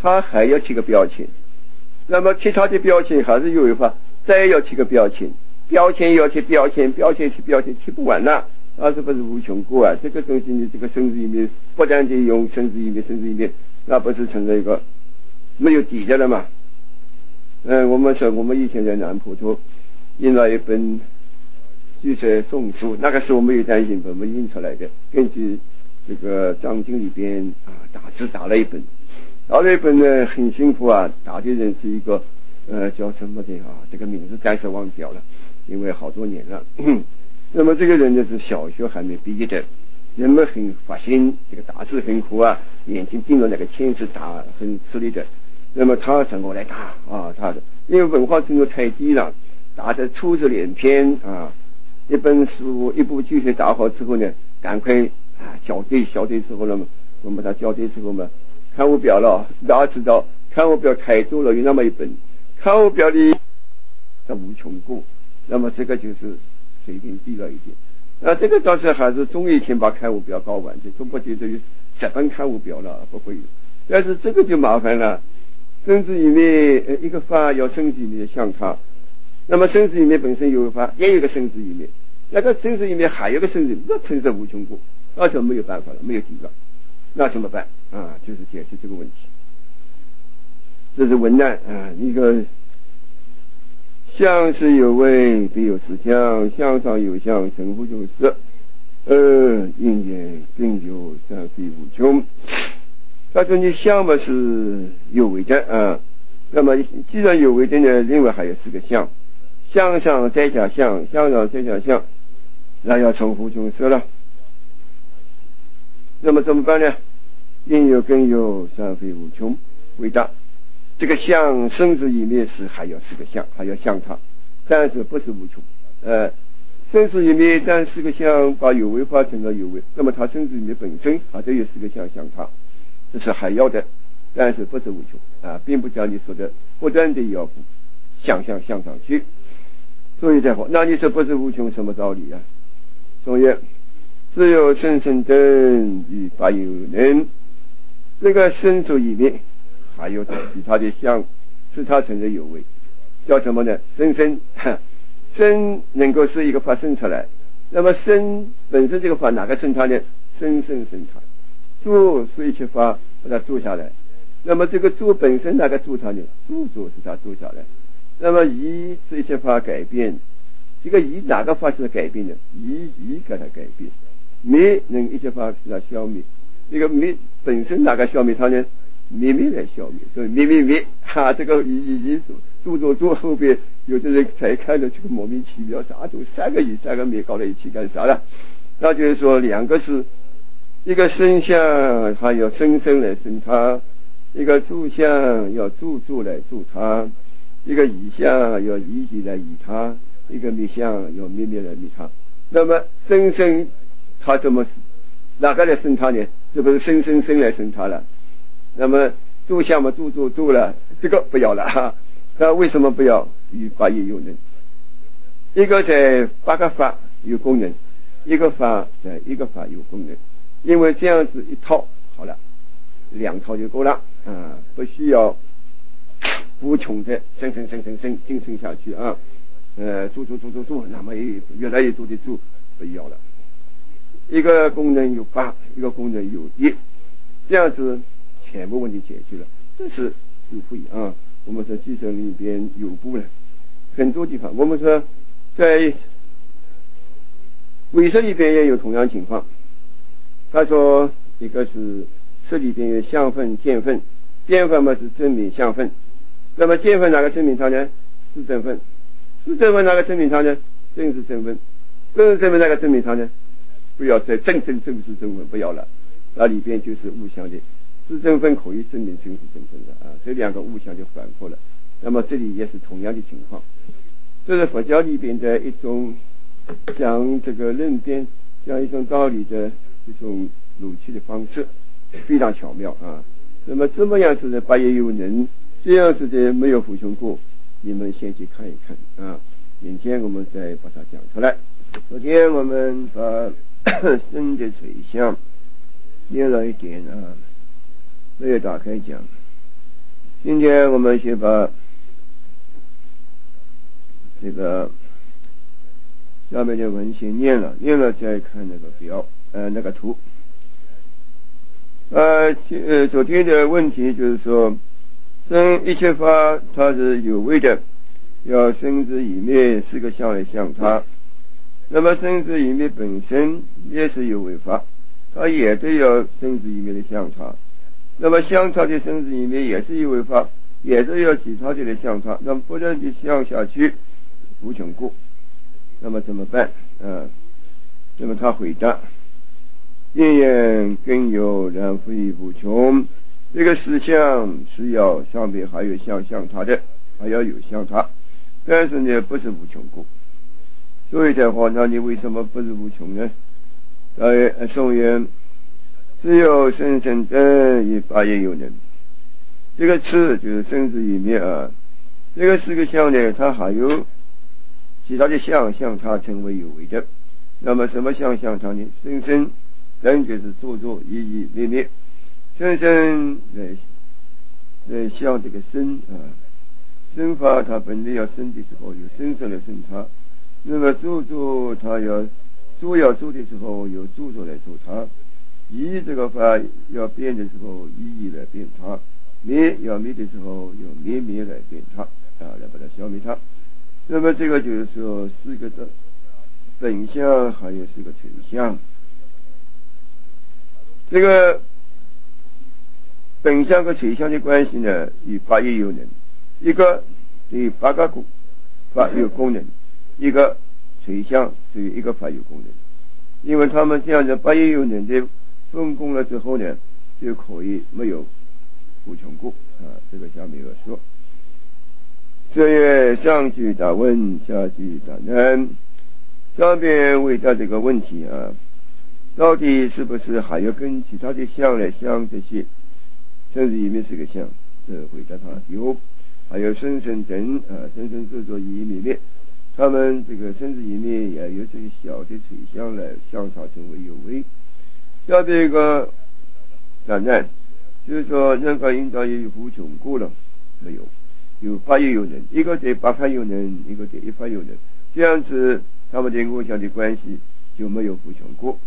他还要贴个标签，那么其他的标签还是有为法，再要贴个标签，标签要贴标签，标签贴标签，贴不完了，那是不是无穷过啊？这个东西你这个生死一灭，不断的用生死一灭，生死一灭，那不是成了一个没有底的了吗？我们说我们以前在南普陀印了一本据说宋书，那个时候没有担心本，我们印出来的，根据这个章经里边打字打了一本，打了一本呢很辛苦啊，打的人是一个叫什么的这个名字暂时忘掉了，因为好多年了。那么这个人呢是小学还没毕业的，人们很发心，这个打字很苦啊，眼睛盯着那个签字打很吃力的。那么他怎么来打他的因为文化程度太低了，打的粗字连篇一本书一部句子打好之后呢，赶快校对之后呢，我们把它校对之后嘛，刊物表了，大家知道刊物表太多了，有那么一本刊物表里它无穷过，那么这个就是水平低了一点。那这个倒是还是总有一天把刊物表搞完的，总不觉得有10本刊物表了，不会有。但是这个就麻烦了，生死一灭一个法要生死一灭相他，那么生死一灭本身有个法，也有个生死一灭，那个生死一灭还有个生死，那成是无穷过，那就没有办法了，没有底了，那怎么办就是解决这个问题。这是文难一个相是有为，必有实相，相上有相，成复有实。因缘更有，三非无穷。他说你相嘛是有为的那么既然有为的呢，另外还有4个相，相上再加相，相上再加相，那要成复穷实了。那么怎么办呢？因有更有，三非无穷。伟大这个相生死一灭是还有4个相，还要相他，但是不是无穷。生死一灭，但4个相把有为化成了有为，那么它生死一灭本身还得有4个相相他，这是还要的，但是不是无穷并不像你说的不断的要向上去。所以再说，那你说不是无穷什么道理啊？所以只有生生等与法有能，这个生死一灭还有其他的相使它成了有为，叫什么呢？生能够是一个法生出来，那么生本身这个法哪个生它呢？生它，住是一切法把它住下来，那么这个住本身哪个住它呢？住是它住下来，那么一是一切法改变，这个一哪个法是改变的？一给它改变，灭能一切法使它消灭，这个灭本身哪个消灭它呢？灭来消灭，所以灭这个一住后边有的人才看着这个莫名其妙，啥都3个3个灭搞在一起干啥了？那就是说2个是一个生相，它要生来生它；一个住相要住来住它；一个移相要移来移它；一个灭相要灭来灭它。那么生它怎么哪个来生它呢？是不是生来生它了？那么住相嘛住了，这个不要了那为什么不要？与法也有能，一个在8个法有功能，一个法在1个法有功能，因为这样子一套好了，2套就够了不需要无穷的生晋升下去住，那么越来越多的住不要了。一个功能有8，一个功能有1，这样子全部问题解决了。这是智慧我们说计算里边有部了很多地方，我们说在唯识里边也有同样情况。他说一个是识里边有相分见分，见分嘛是证明相分，那么见分哪个证明它呢？是正分，是正分哪个证明它呢？正是正分，正是正分哪个证明它呢？不要再正是正分不要了，那里边就是物相的是正分可以证明正是正分的这2个物相就反复了。那么这里也是同样的情况，这是佛教里边的一种讲这个论辩讲一种道理的一种鲁趣的方式，非常巧妙那么这么样子的法也有能，这样子的没有ful穷过，你们先去看一看明天我们再把它讲出来。昨天我们把生的垂相念了一点没有打开讲。 今天我们先把这个下面的文先念了再看那个表，那个图。昨天的问题就是说，生一切法它是有为的，要生之以灭四个相来相他。那么生之以灭本身也是有为法，它也得要生之以灭的相他。那么相他的生之以灭也是有为法，也是要其他的相他。那么不断的相下去，无穷故。那么怎么办？那么他回答：因缘更有，然非无穷。这个实相是要上面还有相他的，还要有相他，但是呢不是无穷故。所以的话，那你为什么不是无穷呢？颂言：只有生生等以八业有能。这个次就是生之以灭啊。这个四个相呢，它还有其他的相它成为有为的。那么什么相它呢？生生等就是作作意义灭灭。生生来像这个生生法它本来要生的时候有生生来生它，那么作作它要做的时候有作作来做它，意这个法要变的时候意来变它，灭要灭的时候有灭来变它来把它消灭它。那么这个就是说四个的本相还有四个垂相。这个本相和垂相的关系呢，与八业有能。一个对八个法有功能，一个垂相只有一个法有功能。因为他们这样的八业有能的分工了之后呢，就可以没有无穷故这个下面有说。这曰上句答问，下句答难。上边回答这个问题到底是不是还要跟其他的相来相这些？生之以灭是个相，回答他有，还有生生等生生作作意义灭灭，他们这个生之以灭也有这个小的垂相来相他成为有为。下边一个答难，就是说人格应当也有无穷故了没有？有八业有能，一个对八法有能，一个对一法有能，这样子他们的互相的关系就没有无穷故。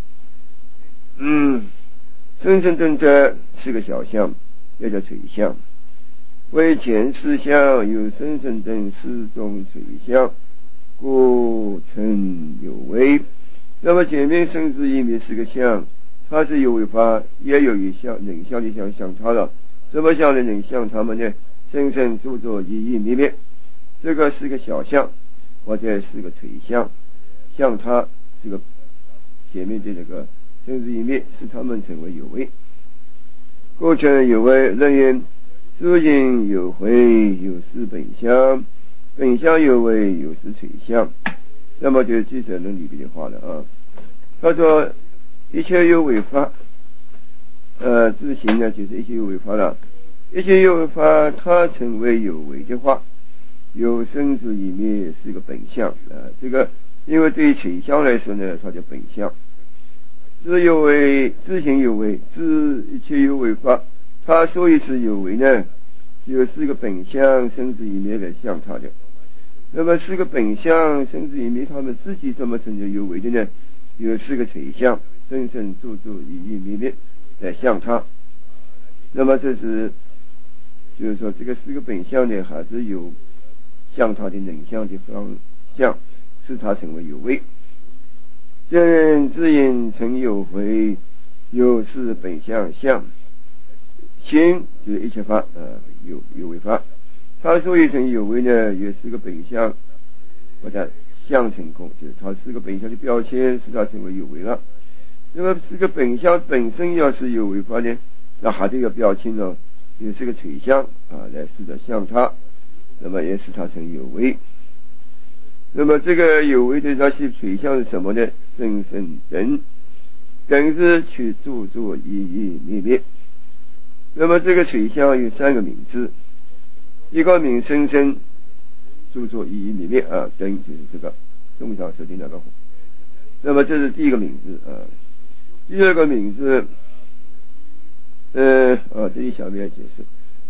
生生等者是个小相，也叫垂相。为前四相有生生等四种垂相，故称有为。那么前面生之以灭是个相，它是有为法，也有一相能相的相它了。什么相的能相它们呢？生生作作意义灭灭，这个是个小相，或者是个垂相，相它是个前面的那个生之以灭，使他们成为有为。故称有为。人言诸因有回，有失本相，本相有为，有失垂相。那么就记者论里边的话了他说一切有为法自行呢就是一切有为法了。一切有为法它成为有为的话，有生之以灭是个本相这个因为对于垂相来说呢，它叫本相。自有为，自行有为，自一切有为法，它所以是有为呢，就是个本相生之以灭来相它的。那么是个本相生之以灭，他们自己怎么成就有为的呢？有四个垂相，生生作作意义灭灭来相它。那么这是就是说这个四个本相呢，还是有相它的能相的方向，使它成为有为。见人自因成有回，有是本相相。心就是一切法有为法，它所以成有为呢，也是个本相或者相成功，就是它是个本相的标签，使它成为有为了。那么这个本相本身要是有为法呢，那还得有标签呢，也是个垂相来使得像它，那么也使它成有为。那么这个有为的那些垂相是什么呢？生生等，等是去作作意义灭灭。那么这个垂相有三个名字，一个名生生作作意义灭灭等就是这个宋朝设定那个。那么这是第一个名字第二个名字这里下面解释，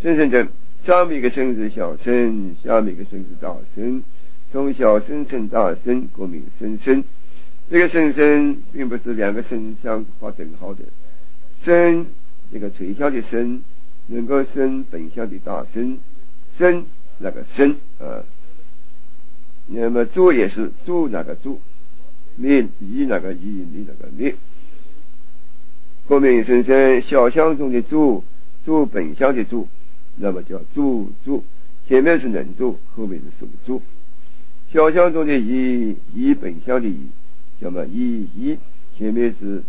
声声等，上面一个声是小声，下面一个声是大声，从小声升大声，故名声声。这个声声并不是两个声相画等号的，声这个垂下的声能够生本相的大声，声那个声啊。那么住也是住那个住，灭移那个移，灭那个灭。故名声声，小相中的住，住本相的住，那么叫住住，前面是能住，后面是守住。小相中的移，移本相的移，叫么移移，前面是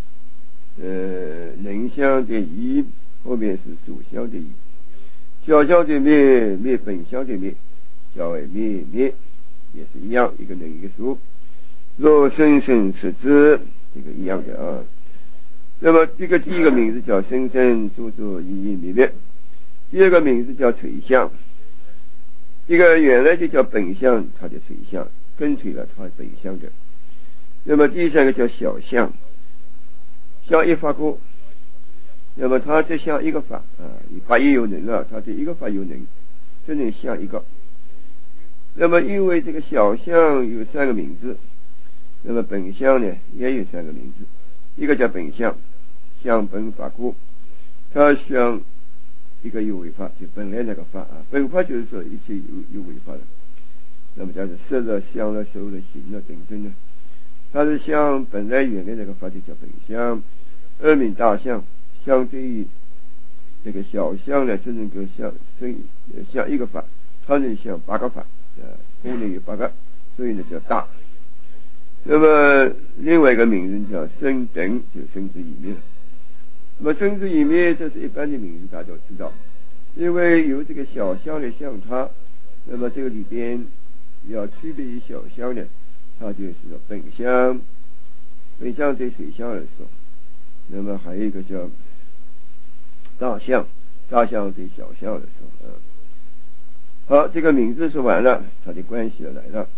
能相的移，后面是属相的移。小相的灭，灭本相的灭，叫为灭灭，也是一样，一个能一个属。若生生实之，这个一样的啊。那么这个第一个名字叫生生住住一一灭灭，第二个名字叫垂相，一个原来就叫本相，它的垂相跟随了它本相的。那么第三个叫小相，像一法过，那么它只像一个法啊，法也有能了，它的一个法有能，只能像一个。那么因为这个小相有三个名字，那么本相呢也有三个名字，一个叫本相，相本法过，它像一个有为法，就本来那个法啊，本法就是说一切有为法的。那么叫做色了、香了、受了、行了等等呢，它是像本来原来那个法就叫本相。二名大相，相对于这个小相呢，只能够像一个法，它能像八个法，功能有八个，所以呢叫大。那么另外一个名字叫生等，就生之以灭了。那么生之以灭，这是一般的名字，大家都知道，因为有这个小相的相它，那么这个里边要区别于小相的，它就是说本相，本相对水相来说，那么还有一个叫大相，大相对小相来说啊。好，这个名字说完了，它的关系就来了。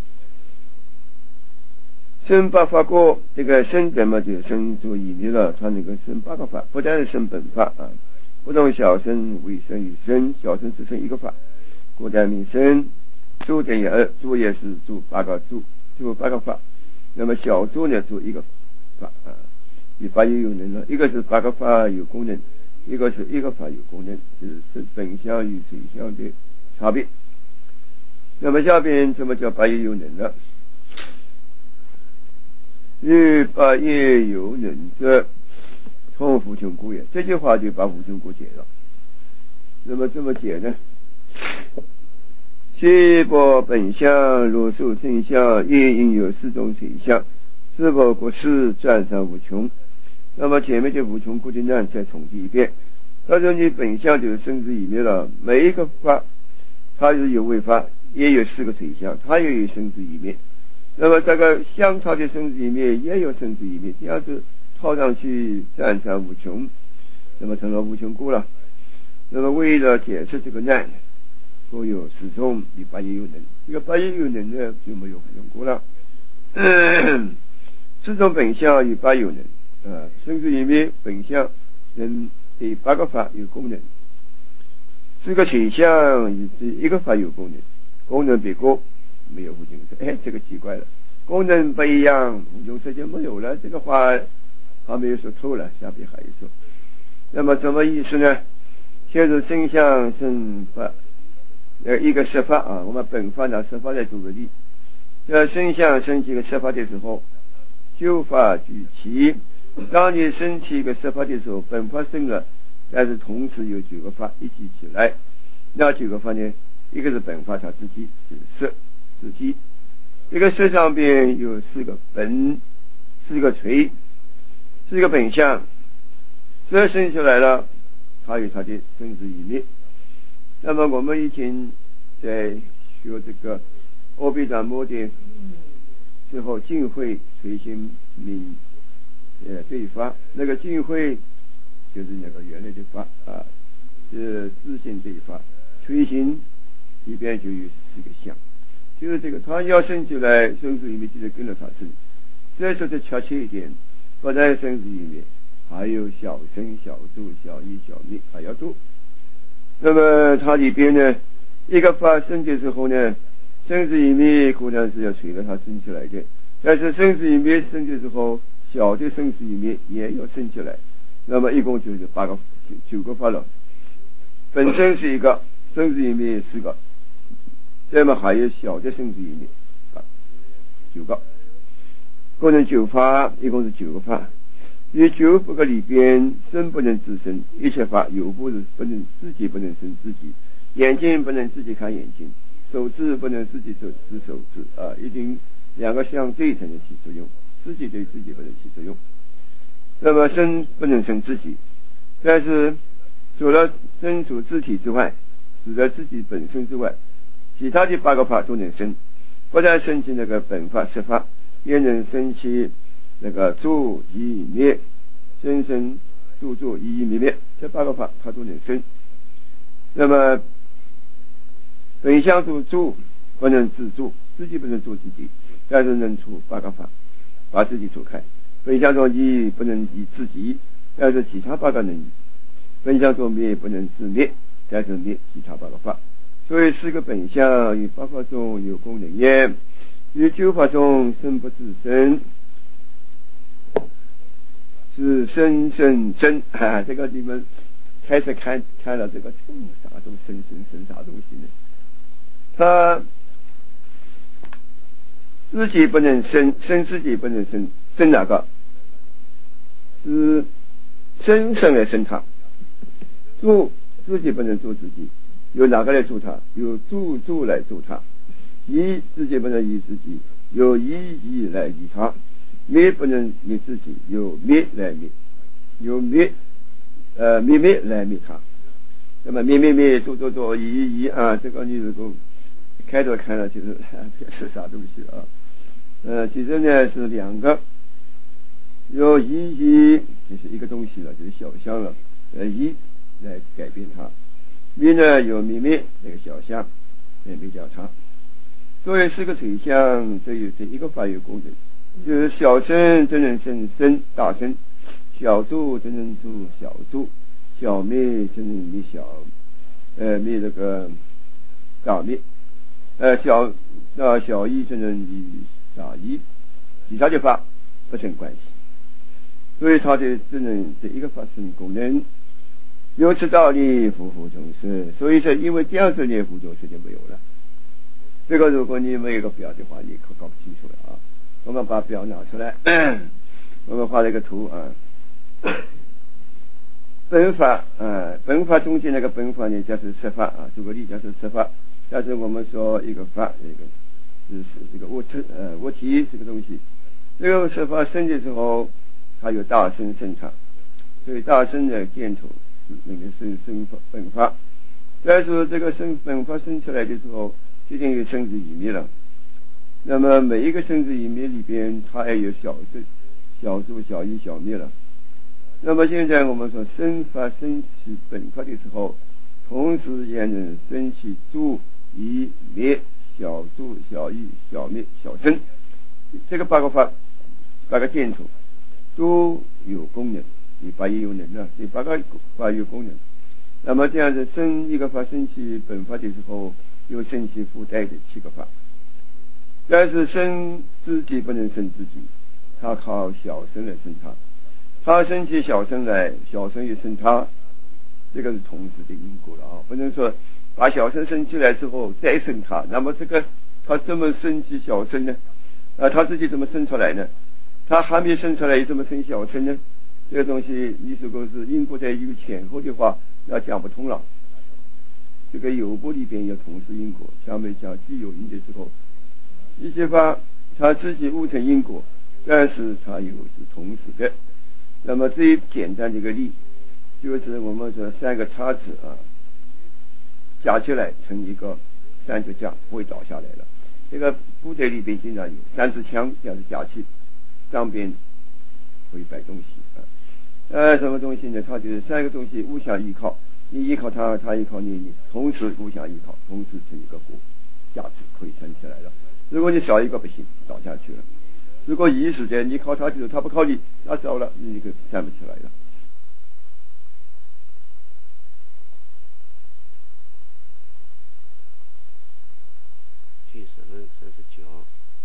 生八法过，这个生等嘛就生出以灭了，它能够生八个法，不但是生本法啊，不同小生为生与生，小生只生一个法，故代名生。住等于二，住也是住八个住八个法，那么小住呢住一个法啊，与法也有能了，一个是八个法有功能，一个是一个法有功能，就是本相与水相的差别。那么下边怎么叫八业有能了？欲八业有能者，通无穷故也。这句话就把无穷故解了。那么怎么解呢？七波本相，如数生相，业应有四种水相，是否过世转上无穷？那么前面的无穷故的难再重复一遍。他说你本相就是生之以灭了，每一个法它是有为法，也有四个水相，它也有生之以灭。那么这个相它的生之以灭也有生之以灭，这样子套上去转上无穷，那么成了无穷故了。那么为了解释这个难，所有四种与八业有能，这个八业有能呢就没有无穷故了。四种本相与八有能生之以灭本相能对八个法有功能，四个水相与这一个法有功能，功能别个没有无穷色。这个奇怪了，功能不一样，无穷色就没有了。这个话还没有说透了，下边还有说。那么什么意思呢？现在生相生法，一个设法啊，我们本法拿设法来做个例。生相升起一个设法的时候，九法俱齐。当你升起一个设法的时候，本法生了，但是同时有九个法一起起来。那九个法呢，一个是本法它自己，就是色自己。一个色上边有四个本，四个垂，四个本相。色生出来了，它有它的生之以灭。那么我们以前在学这个阿毗达摩的之后，净慧随心明对法，那个净慧就是那个原来的法啊，自性对法，随心里边就有四个相，就是这个他要生出来，生之以灭就是跟着他生。再说的确切一点，不但生之以灭，还有小生、小住、小一、小灭，还要多。那么这个生之以灭， 那么它里边呢，一个法生的时候呢，生死一灭固然是要随着它生起来的，但是生死一灭生的时候，小的生死一灭也要生起来。那么一共就是九个法了。本身是一个，生死一灭4个，那么还有小的生死一灭9个，共成9法，一共是9个法。于9个里边，生不能自生，一切法有部是不能自己不能生自己，眼睛不能自己看眼睛，手指不能自己指手指啊，一定2个相对才能起作用，自己对自己不能起作用。那么生不能生自己，但是除了生除自体之外，除了自己本身之外，其他的8个法都能生，不但生起那个本法实法，也能生起那个住异灭，生住异灭，这8个法它都能生。那么本相住不能自住，自己不能住自己，但是能除8个法，把自己除开。本相中异不能移自己，但是其他8个能移。本相中灭不能自灭，但是灭其他8个法。所以4个本相于8法中有功能也，于9法中生不自生，是生啊！这个你们开始看了这个啥都生啥东西呢？他自己不能生自己不能生哪个？是生来生他，住自己不能住自己，由哪个来住他？由住来住他。移自己不能移自己，由移来移他。灭不能灭自己，由灭来灭，由灭来灭他。那么灭住移啊，这个你如果开头看了就是别是啥东西啊？其实呢是2个，由移就是一个东西了，就是小相了，移来改变它。灭呢有灭那个小相来灭掉它。所以4个水相，这一个法有功能。就是小生真能生大生，小住真能住小住，小灭真能灭灭那个大灭，小一真能以大一，其他的法不成关系。所以它的只能这一个法生功能，由此道理夫妇众生。所以说，因为这样子呢，夫众生就没有了。这个如果你没有一个表的话，你可搞不清楚了啊。我们把表拿出来，我们画了一个图啊。本法中间那个本法呢，就是实法啊，举个例就是实法。但是我们说一个法，就是这个物体这个东西，这个实法生的时候，它有大生它，所以大生的箭头是那个生本法。但是这个本法生出来的时候，一定有生死一灭了。那么每一个生死一灭里边，它也有小住、小一、小灭了。那么现在我们说生法生起本法的时候，同时也能生起住、一、灭、小住、小一、小灭、小生。这个8个法，8个箭头都有功能，你法也有能量，这8个法有功能。那么这样子生一个法生起本法的时候，又生起附带的7个法。但是生自己不能生自己，他靠小生来生他生起小生来，小生也生他，这个是同时的因果了啊！不能说把小生生起来之后再生他，那么这个他怎么生起小生呢？他自己怎么生出来呢？他还没生出来，怎么生小生呢？这个东西你如果是因果在有前后的话，那讲不通了。这个有部里边有同时因果，下面讲具有因的时候，一些法他自己悟成因果，但是他又是同时的。那么最简单的一个例，就是我们说3个叉子啊，夹起来成一个三脚架，不会倒下来了。这个部队里边经常有3支枪这样子夹起，上边会摆东西什么东西呢？它就是3个东西互相依靠，你依靠它，它依靠你，同时互相依靠，同时成一个架子可以撑起来了。如果你少一个不行，倒下去了。如果一时间你靠他的时候，他不靠你，那糟了，你就站不起来了。 分39。